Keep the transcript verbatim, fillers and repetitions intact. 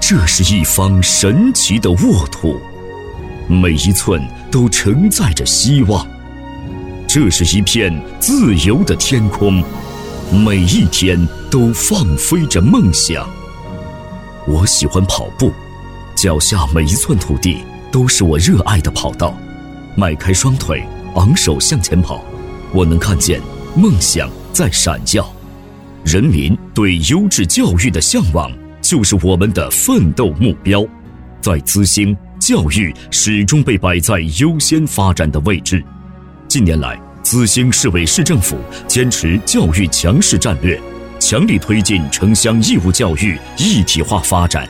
这是一方神奇的沃土，每一寸都承载着希望。这是一片自由的天空，每一天都放飞着梦想。我喜欢跑步，脚下每一寸土地都是我热爱的跑道。迈开双腿，昂首向前跑，我能看见梦想在闪耀。人民对优质教育的向往，就是我们的奋斗目标。在资兴，教育始终被摆在优先发展的位置。近年来，资兴市委市政府坚持教育强势战略，强力推进城乡义务教育一体化发展。